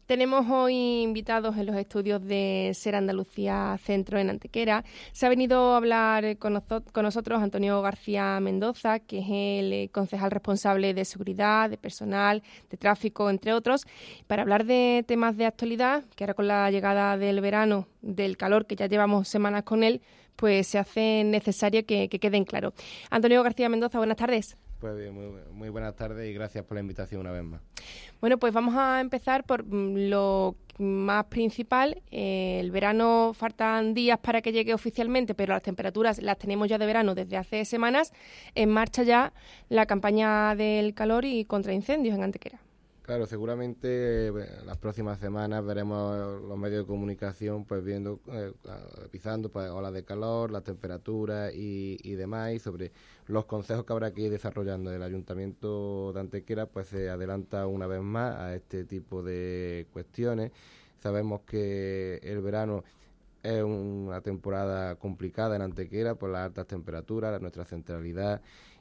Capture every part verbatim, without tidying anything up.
Tenemos hoy invitados en los estudios de Ser Andalucía Centro en Antequera. Se ha venido a hablar con, noso- con nosotros Antonio García Mendoza, que es el eh, concejal responsable de seguridad, de personal, de tráfico, entre otros, para hablar de temas de actualidad, que ahora con la llegada del verano, del calor, que ya llevamos semanas con él, pues se hace necesario que, que queden claros. Antonio García Mendoza, buenas tardes. Pues bien, muy, muy buenas tardes y gracias por la invitación una vez más. Bueno, pues vamos a empezar por lo más principal. Eh, el verano faltan días para que llegue oficialmente, pero las temperaturas las tenemos ya de verano desde hace semanas. En marcha ya la campaña del calor y contra incendios en Antequera. Claro, seguramente eh, las próximas semanas veremos los medios de comunicación pues viendo, eh, avisando pues olas de calor, las temperaturas y, y demás, y sobre los consejos que habrá que ir desarrollando. El Ayuntamiento de Antequera pues se adelanta una vez más a este tipo de cuestiones. Sabemos que el verano es una temporada complicada en Antequera por las altas temperaturas, nuestra centralidad,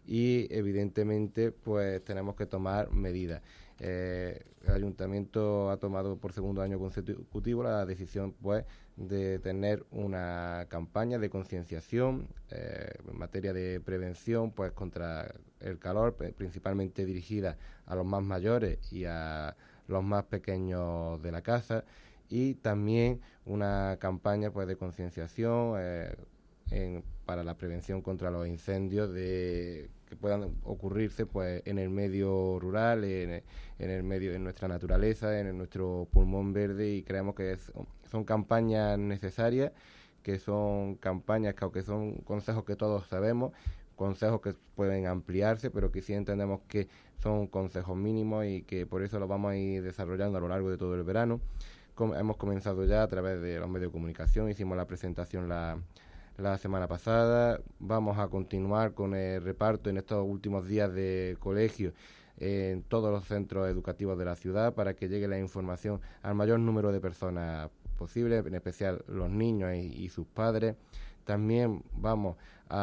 y evidentemente pues tenemos que tomar medidas. Eh, el Ayuntamiento ha tomado por segundo año consecutivo la decisión pues de tener una campaña de concienciación eh, en materia de prevención pues contra el calor, principalmente dirigida a los más mayores y a los más pequeños de la casa, y también una campaña pues de concienciación eh, en, para la prevención contra los incendios de que puedan ocurrirse pues en el medio rural, en, en el medio, en nuestra naturaleza, en nuestro pulmón verde, y creemos que es, son campañas necesarias, que son campañas que aunque son consejos que todos sabemos, consejos que pueden ampliarse, pero que sí entendemos que son consejos mínimos y que por eso los vamos a ir desarrollando a lo largo de todo el verano. Com- hemos comenzado ya a través de los medios de comunicación, hicimos la presentación la la semana pasada, vamos a continuar con el reparto en estos últimos días de colegio en todos los centros educativos de la ciudad para que llegue la información al mayor número de personas posible, en especial los niños y, y sus padres. También vamos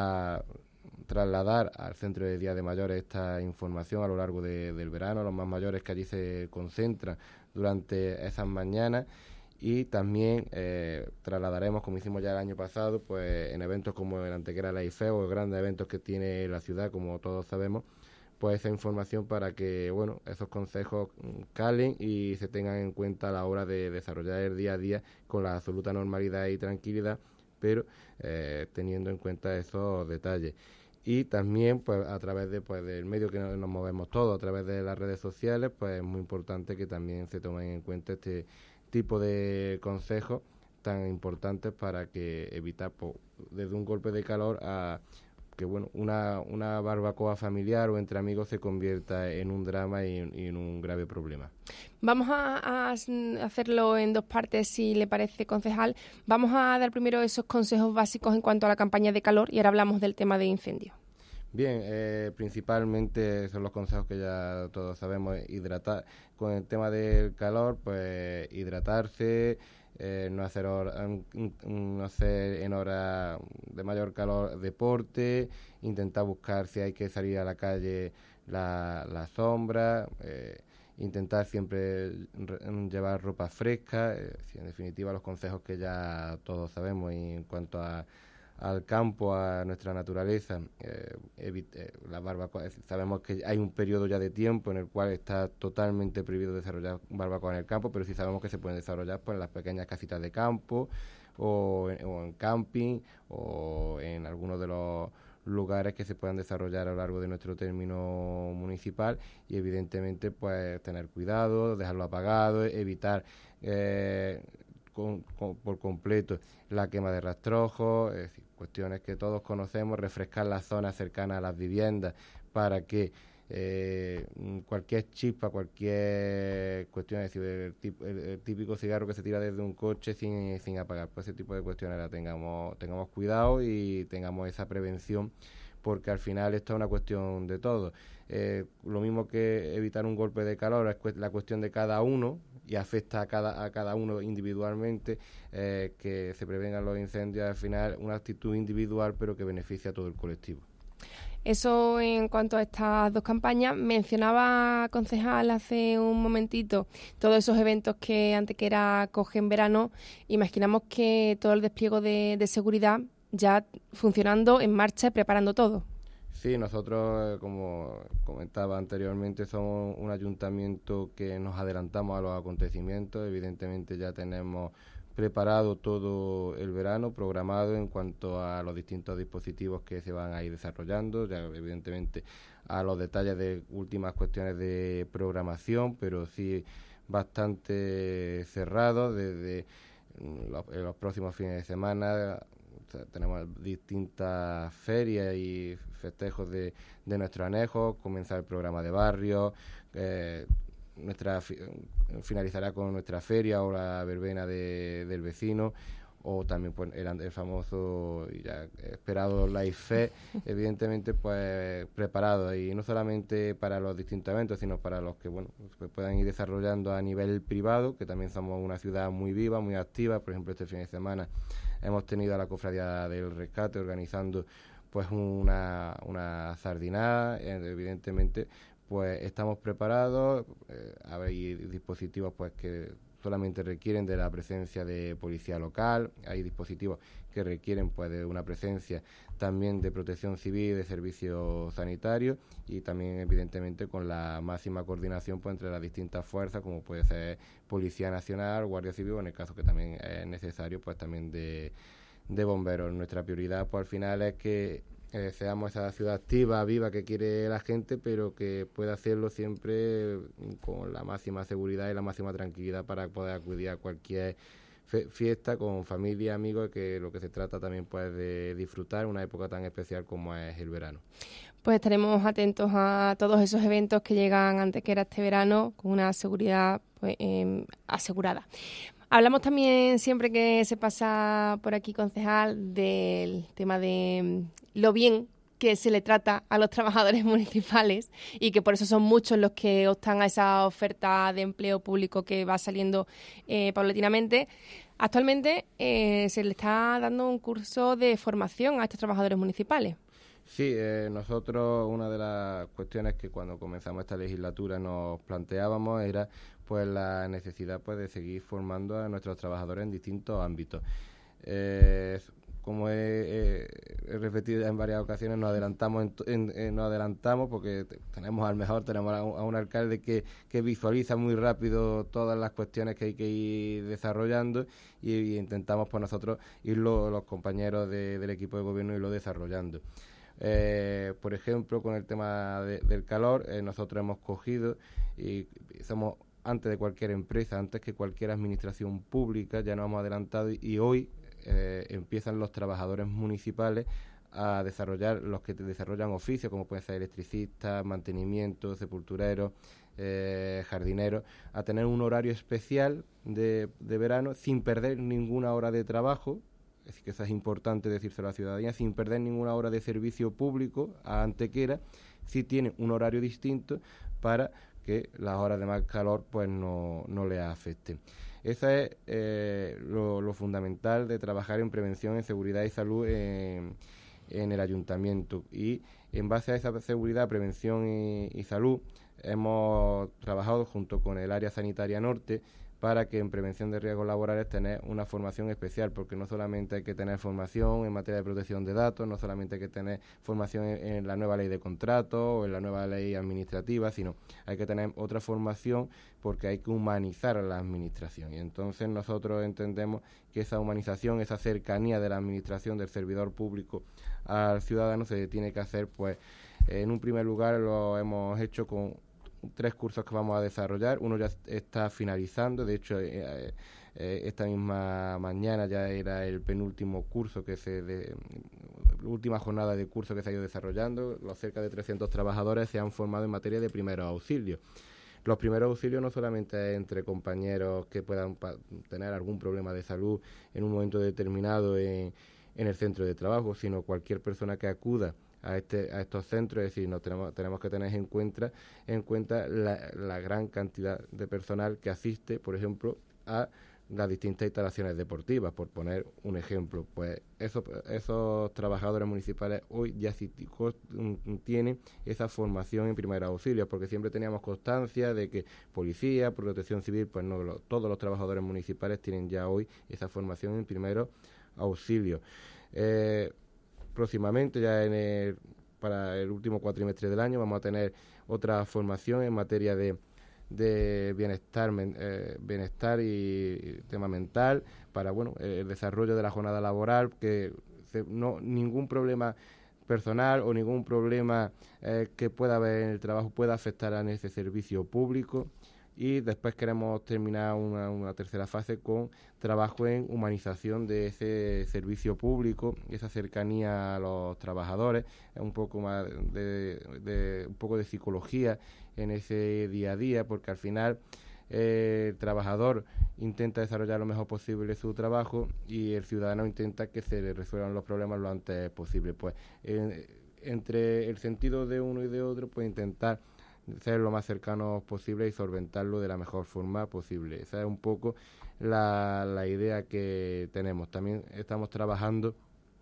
a trasladar al centro de día de mayores esta información a lo largo de, del verano, los más mayores que allí se concentran durante esas mañanas. Y también eh, trasladaremos, como hicimos ya el año pasado, pues en eventos como el Antequera la IFE o grandes eventos que tiene la ciudad, como todos sabemos, pues esa información para que, bueno, esos consejos calen y se tengan en cuenta a la hora de desarrollar el día a día con la absoluta normalidad y tranquilidad, pero eh, teniendo en cuenta esos detalles. Y también, pues a través de pues del medio que nos, nos movemos todos, a través de las redes sociales, pues es muy importante que también se tomen en cuenta este tipo de consejos tan importantes para que evitar pues, desde un golpe de calor a que bueno una, una barbacoa familiar o entre amigos se convierta en un drama y, y en un grave problema. Vamos a, a hacerlo en dos partes, si le parece, concejal. Vamos a dar primero esos consejos básicos en cuanto a la campaña de calor y ahora hablamos del tema de incendios. Bien, eh, principalmente son los consejos que ya todos sabemos, hidratar. Con el tema del calor, pues hidratarse, eh, no hacer hora, no hacer en hora de mayor calor deporte, intentar buscar si hay que salir a la calle la, la sombra, eh, intentar siempre llevar ropa fresca, eh, en definitiva los consejos que ya todos sabemos. Y en cuanto a al campo, a nuestra naturaleza, eh, evite, la barbacoa. Sabemos que hay un periodo ya de tiempo en el cual está totalmente prohibido desarrollar barbacoa en el campo, pero sí sabemos que se pueden desarrollar pues, en las pequeñas casitas de campo o en, o en camping o en algunos de los lugares que se puedan desarrollar a lo largo de nuestro término municipal, y evidentemente pues tener cuidado, dejarlo apagado, evitar eh, con, con, por completo la quema de rastrojos, es decir, cuestiones que todos conocemos, refrescar las zonas cercanas a las viviendas para que eh, cualquier chispa, cualquier cuestión, es decir, el, tip, el, el típico cigarro que se tira desde un coche sin, sin apagar, pues ese tipo de cuestiones la tengamos, tengamos cuidado y tengamos esa prevención, porque al final esto es una cuestión de todo. Eh, lo mismo que evitar un golpe de calor es cu- la cuestión de cada uno y afecta a cada, a cada uno individualmente, eh, que se prevengan los incendios, al final una actitud individual pero que beneficia a todo el colectivo. Eso en cuanto a estas dos campañas. Mencionaba, concejal, hace un momentito todos esos eventos que Antequera coge en verano. Imaginamos que todo el despliegue de, de seguridad ya funcionando, en marcha y preparando todo. Sí, nosotros, como comentaba anteriormente, somos un ayuntamiento que nos adelantamos a los acontecimientos. Evidentemente ya tenemos preparado todo el verano, programado en cuanto a los distintos dispositivos que se van a ir desarrollando, ya evidentemente a los detalles de últimas cuestiones de programación, pero sí bastante cerrado desde los, los próximos fines de semana. Tenemos distintas ferias y festejos de, de nuestros anejos, comenzar el programa de barrio, eh, nuestra finalizará con nuestra feria o la verbena de, del vecino, o también pues el, el famoso y ya esperado Live Fest, evidentemente pues preparado, y no solamente para los distintos eventos, sino para los que bueno pues puedan ir desarrollando a nivel privado, que también somos una ciudad muy viva, muy activa. Por ejemplo, este fin de semana hemos tenido a la Cofradía del Rescate organizando pues una, una sardinada. Evidentemente pues estamos preparados, eh, hay dispositivos pues que solamente requieren de la presencia de policía local, hay dispositivos que requieren pues de una presencia también de protección civil, de servicios sanitarios, y también evidentemente con la máxima coordinación pues entre las distintas fuerzas, como puede ser Policía Nacional, Guardia Civil, o en el caso que también es necesario pues también de, de bomberos. Nuestra prioridad pues al final es que Eh, seamos esa ciudad activa, viva, que quiere la gente, pero que pueda hacerlo siempre con la máxima seguridad y la máxima tranquilidad para poder acudir a cualquier fe- fiesta con familia, amigos, que lo que se trata también pues de disfrutar una época tan especial como es el verano. Pues estaremos atentos a todos esos eventos que llegan Antequera este verano con una seguridad pues, eh, asegurada. Hablamos también, siempre que se pasa por aquí, concejal, del tema de lo bien que se le trata a los trabajadores municipales, y que por eso son muchos los que optan a esa oferta de empleo público que va saliendo eh, paulatinamente. Actualmente eh, se le está dando un curso de formación a estos trabajadores municipales. Sí, eh, nosotros una de las cuestiones que cuando comenzamos esta legislatura nos planteábamos era pues la necesidad pues de seguir formando a nuestros trabajadores en distintos ámbitos. Eh, como he, he, he repetido en varias ocasiones, nos adelantamos en, en, en, nos adelantamos porque te, tenemos al mejor, tenemos a un, a un alcalde que, que visualiza muy rápido todas las cuestiones que hay que ir desarrollando, y, y intentamos pues nosotros irlo, los compañeros de, del equipo de gobierno, irlo desarrollando. Eh, por ejemplo, con el tema de, del calor, eh, nosotros hemos cogido y somos, antes de cualquier empresa, antes que cualquier administración pública, ya nos hemos adelantado, y, y hoy eh, empiezan los trabajadores municipales a desarrollar, los que desarrollan oficios, como pueden ser electricistas, mantenimiento, sepultureros, eh, jardineros, a tener un horario especial de, de verano sin perder ninguna hora de trabajo. Es decir, que eso es importante decírselo a la ciudadanía, sin perder ninguna hora de servicio público a Antequera, si tiene un horario distinto para que las horas de más calor pues no, no le afecten. Eso es eh, lo, lo fundamental de trabajar en prevención, en seguridad y salud en, en el ayuntamiento. Y en base a esa seguridad, prevención y, y salud, hemos trabajado junto con el área sanitaria norte para que en prevención de riesgos laborales tener una formación especial, porque no solamente hay que tener formación en materia de protección de datos, no solamente hay que tener formación en, en la nueva ley de contratos o en la nueva ley administrativa, sino hay que tener otra formación porque hay que humanizar a la administración. Y entonces nosotros entendemos que esa humanización, esa cercanía de la administración, del servidor público al ciudadano, se tiene que hacer, pues, en un primer lugar lo hemos hecho con tres cursos que vamos a desarrollar. Uno ya está finalizando, de hecho eh, eh, esta misma mañana ya era el penúltimo curso que se de, última jornada de curso que se ha ido desarrollando. Los cerca de trescientos trabajadores se han formado en materia de primeros auxilios. Los primeros auxilios no solamente entre compañeros que puedan pa- tener algún problema de salud en un momento determinado en, en el centro de trabajo, sino cualquier persona que acuda a este a estos centros. Es decir, no tenemos tenemos que tener en cuenta en cuenta la, la gran cantidad de personal que asiste, por ejemplo, a las distintas instalaciones deportivas, por poner un ejemplo. Pues esos, esos trabajadores municipales hoy ya sí tienen esa formación en primeros auxilios, porque siempre teníamos constancia de que policía, protección civil, pues no, lo, todos los trabajadores municipales tienen ya hoy esa formación en primeros auxilios. Eh, próximamente, ya en el, para el último cuatrimestre del año, vamos a tener otra formación en materia de de bienestar eh, bienestar y tema mental para bueno el desarrollo de la jornada laboral, que se, no ningún problema personal o ningún problema eh, que pueda haber en el trabajo pueda afectar a ese servicio público. Y después queremos terminar una, una tercera fase con trabajo en humanización de ese servicio público, esa cercanía a los trabajadores, un poco más de, de un poco de psicología en ese día a día, porque al final eh, el trabajador intenta desarrollar lo mejor posible su trabajo y el ciudadano intenta que se le resuelvan los problemas lo antes posible. Pues eh, entre el sentido de uno y de otro, pues intentar ser lo más cercanos posible y solventarlo de la mejor forma posible. Esa es un poco la, la idea que tenemos. También estamos trabajando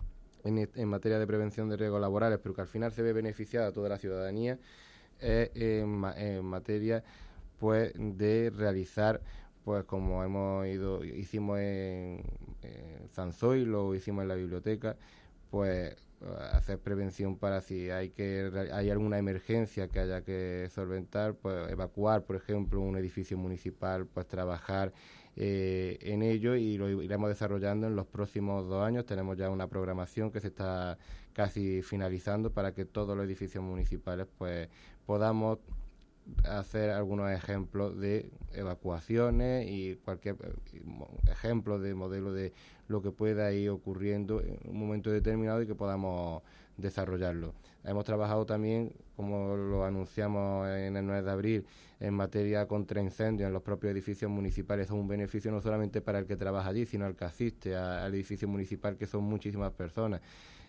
en, en materia de prevención de riesgos laborales, pero que al final se ve beneficiada a toda la ciudadanía eh, en, en materia pues de realizar, pues como hemos ido hicimos en, en Sanzoy, lo hicimos en la biblioteca, pues hacer prevención para si hay que hay alguna emergencia que haya que solventar, pues evacuar, por ejemplo, un edificio municipal, pues trabajar eh, en ello, y lo iremos desarrollando en los próximos dos años. Tenemos ya una programación que se está casi finalizando para que todos los edificios municipales pues podamos hacer algunos ejemplos de evacuaciones y cualquier ejemplo de modelo de lo que pueda ir ocurriendo en un momento determinado y que podamos desarrollarlo. Hemos trabajado también, como lo anunciamos en el nueve de abril, en materia contra incendios en los propios edificios municipales. Es un beneficio no solamente para el que trabaja allí, sino al que asiste a, al edificio municipal, que son muchísimas personas.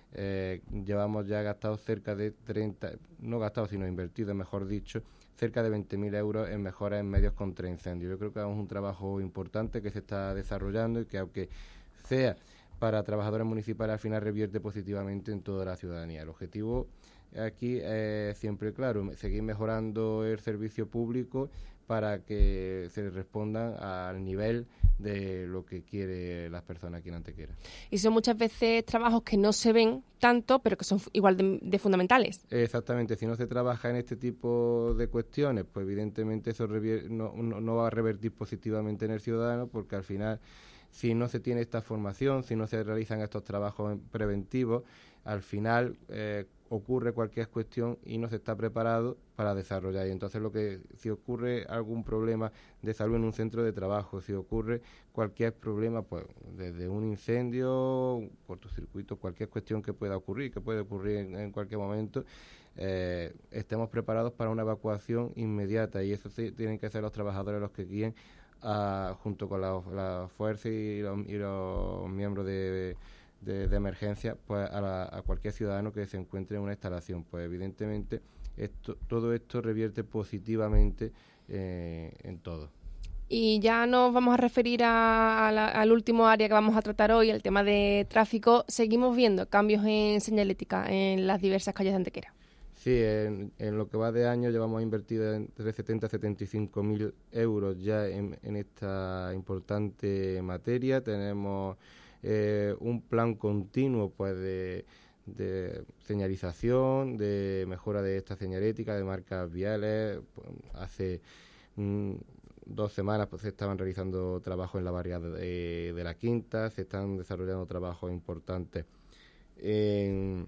Eh, llevamos ya gastados cerca de treinta, no gastados sino invertidos, mejor dicho, cerca de veinte mil euros en mejoras en medios contra incendios. Yo creo que es un trabajo importante que se está desarrollando y que, aunque sea para trabajadores municipales, al final revierte positivamente en toda la ciudadanía. El objetivo aquí es siempre claro, seguir mejorando el servicio público para que se respondan al nivel de lo que quiere las personas aquí en Antequera. Y son muchas veces trabajos que no se ven tanto, pero que son igual de, de fundamentales. Exactamente, si no se trabaja en este tipo de cuestiones, pues evidentemente eso revier- no, no, no va a revertir positivamente en el ciudadano, porque al final, si no se tiene esta formación, si no se realizan estos trabajos preventivos, al final eh, ocurre cualquier cuestión y no se está preparado para desarrollar. Y entonces lo que si ocurre algún problema de salud en un centro de trabajo, si ocurre cualquier problema, pues desde un incendio, un cortocircuito, cualquier cuestión que pueda ocurrir, que puede ocurrir en, en cualquier momento, eh, estemos preparados para una evacuación inmediata, y eso sí tienen que ser los trabajadores los que guíen a, junto con la, la fuerza y los, y los miembros de De, de emergencia, pues a, la, a cualquier ciudadano que se encuentre en una instalación. Pues evidentemente esto, todo esto revierte positivamente eh, en todo. Y ya nos vamos a referir a, a la, al último área que vamos a tratar hoy, el tema de tráfico. Seguimos viendo cambios en señalética en las diversas calles de Antequera. Sí, en, en lo que va de año llevamos invertido entre setenta y setenta y cinco mil euros ya en, en esta importante materia. Tenemos Eh, un plan continuo pues de, de señalización, de mejora de esta señalética, de marcas viales. Pues, hace mm, dos semanas pues se estaban realizando trabajos en la barriada de, de la Quinta, se están desarrollando trabajos importantes en,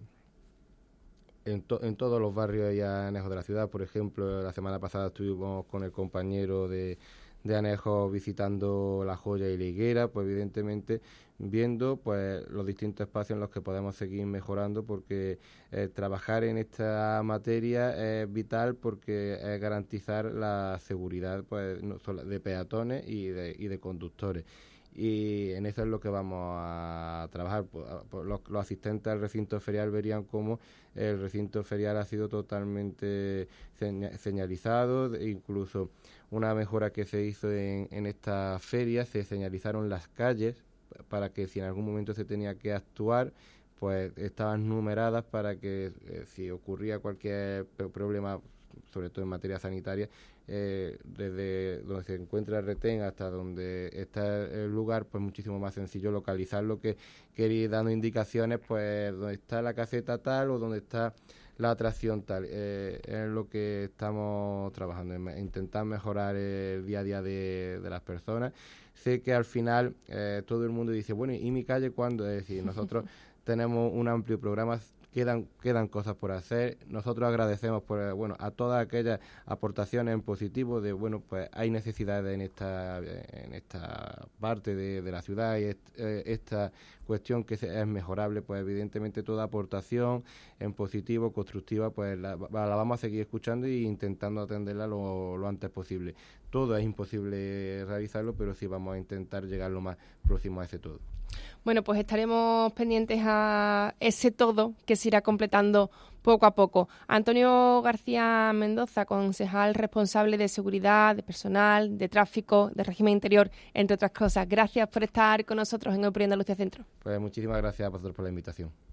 en, to, en todos los barrios y anejos de la ciudad. Por ejemplo, la semana pasada estuvimos con el compañero de de Anejo visitando La Joya y La Higuera, pues evidentemente viendo pues los distintos espacios en los que podemos seguir mejorando, porque eh, trabajar en esta materia es vital, porque es garantizar la seguridad pues no solo de peatones y de, y de conductores. y en eso es lo que vamos a trabajar. Los, los asistentes al recinto ferial verían cómo el recinto ferial ha sido totalmente señalizado, incluso una mejora que se hizo en, en esta feria, se señalizaron las calles para que si en algún momento se tenía que actuar, pues estaban numeradas para que eh, si ocurría cualquier problema, sobre todo en materia sanitaria, eh, desde donde se encuentra el retén hasta donde está el lugar, pues muchísimo más sencillo localizarlo que, que ir dando indicaciones, pues donde está la caseta tal o donde está la atracción tal. Eh, es lo que estamos trabajando, en intentar mejorar el día a día de, de las personas. Sé que al final eh, todo el mundo dice, bueno, ¿y mi calle cuándo? Es decir, nosotros tenemos un amplio programa, quedan quedan cosas por hacer. Nosotros agradecemos por bueno a todas aquellas aportaciones en positivo de bueno pues hay necesidades en esta en esta parte de, de la ciudad y est, eh, esta cuestión que es mejorable, pues evidentemente toda aportación en positivo, constructiva, pues la, la vamos a seguir escuchando e intentando atenderla lo, lo antes posible. Todo es imposible realizarlo, pero sí vamos a intentar llegar lo más próximo a ese todo. Bueno, pues estaremos pendientes a ese todo que se irá completando poco a poco. Antonio García Mendoza, concejal responsable de seguridad, de personal, de tráfico, de régimen interior, entre otras cosas. Gracias por estar con nosotros en Opri Andalucía Centro. Pues muchísimas gracias a vosotros por la invitación.